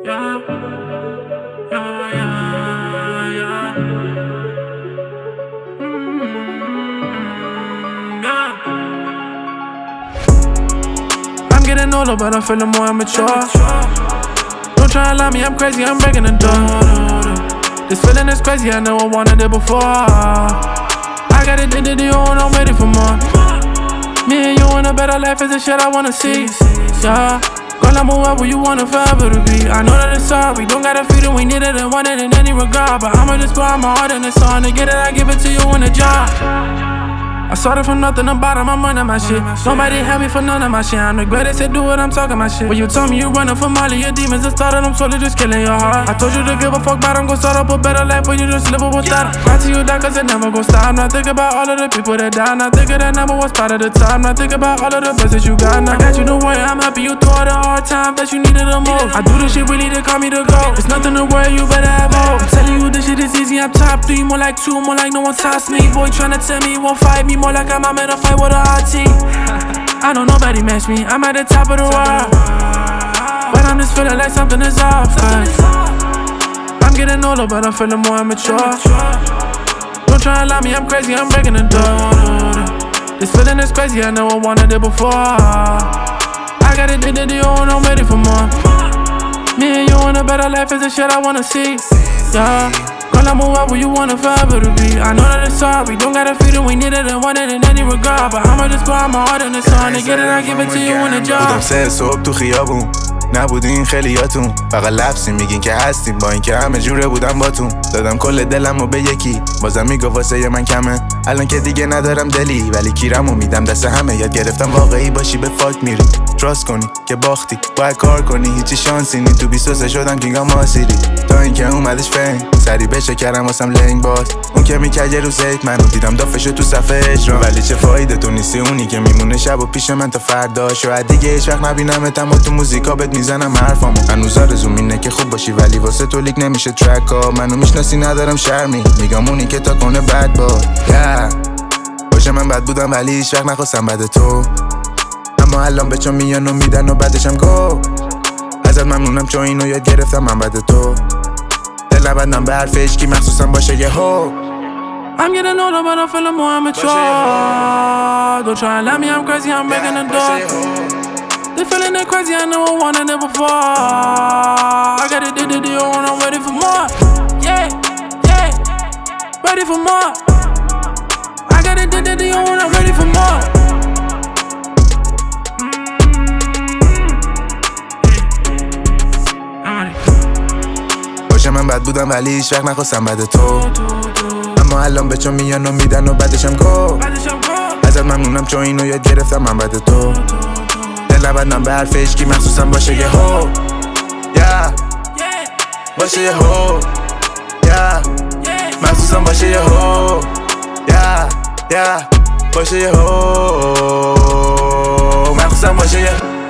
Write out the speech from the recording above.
Yeah, yeah, yeah, yeah. Yeah. I'm getting older, but I'm feeling more immature. Don't try and lie me, I'm crazy, I'm breaking the door. This feeling is crazy, I never wanted it before. I got it, did you, and I'm ready for more. Me and you in a better life is the shit I wanna see. Yeah. Girl, I'm whoever you want it forever to be. I know that it's hard, we don't gotta feel it, we need it and want it in any regard. But I'ma just pour my heart in the song. To get it, I give it to you in a jar. I started from nothing to bottom, I'm running my shit. Nobody had me for none of my shit. I'm the greatest at do it, I'm talking my shit. When you told me you running from all of your demons, it started, I'm slowly just killing your heart. I told you to give a fuck about them, go start up a better life, but you just live it without it. Cry to you, that cause it never gon' stop. Not think about all of the people that died. Not think of that number one spot at the time. Not think about all of the best that you got. Now I got you to worry, I'm happy you through all the hard times that you needed the most. I do this shit really to call me to go. It's nothing to worry, you better have hope. I'm telling you this shit is easy, I'm top 3, more like 2, more like no one tops me. Boy tryna tell me he won't fight me, more like I'm in a fight with a hard team. I know nobody match me, I'm at the top of the world, but I'm just feeling like something is off. I'm getting older, but I'm feeling more immature. Don't try and lie me, I'm crazy, I'm breaking the door. This feeling is crazy, I never wanted it before. I got it, did you, and I'm ready for more. Me and you in a better life is the shit I wanna see. Yeah. Girl, I'm whoever you want it forever to be. I know that it's hard, we don't gotta feel it, we need it and want it in any regard. But I'ma just pour my heart in the song. To get it, I give it to you in a jar. بودم 3 صبح تو خیابون، نبودین خیلیاتون، فقط لفظی میگین که هستیم با اینکه همه جوره بودم باتون. دادم کل دلمو به یکی، بازم میگو واسه من کمه. الان که دیگه ندارم دلی، ولی کیرمو میدم دست همه. یاد گرفتم واقعی باشی به فاک میری، تراست کنی که باختی، باید کار کنی، هیچی شانسی نی. تو 23 شدم کینگا ماسیری، تا اینکه اومدش فین سری بشه کردم واسم لنگ باز. اون که میکرد یه روز زیت منو دیدم دافشو تو صفحه اجرام. ولی چه فایده تو نیستی اونی که میمونه شب و پیش من تا فردا. شاید دیگه هیچ وقت نبینمت، اما تو موزیکا بهت میزنم حرفامو. هنوز آرزوم اینه که خوب باشی، ولی واسه تو لیک نمیشه ترکا. منو میشناسی ندارم شرمی، میگم اونی که تا کنه بد باد. باشه من بد بودم ولی هیچ وقت نخواستم بد تو، اما الان به چون میان و میدن و بعدشم گو. ازت ممنونم چون اینو یاد گرفتم من بد تو. دل نبندم به حرف عشقی مخصوصا باشه یه هو. I'm getting older, but I'm feeling more immature. Don't try and lie me, I'm crazy, I'm breaking the door. This feeling is crazy, I never wanted it before. I got it, did you, and I'm ready for more. Yeah, yeah, ready for more. I got it, did you, and I'm ready for more. باشه من بد بودم ولی هیچ وقت نخواستم بد تو، اما الان به چون میان و میدن و بعدشم گو. ازت ممنونم چون اینو یاد گرفتم من بد تو. دل نبندم به حرف عشقی مخصوصا باشه یه هو. باشه یه هو، مخصوصا باشه یه هو. باشه یه هو، مخصوصا باشه یه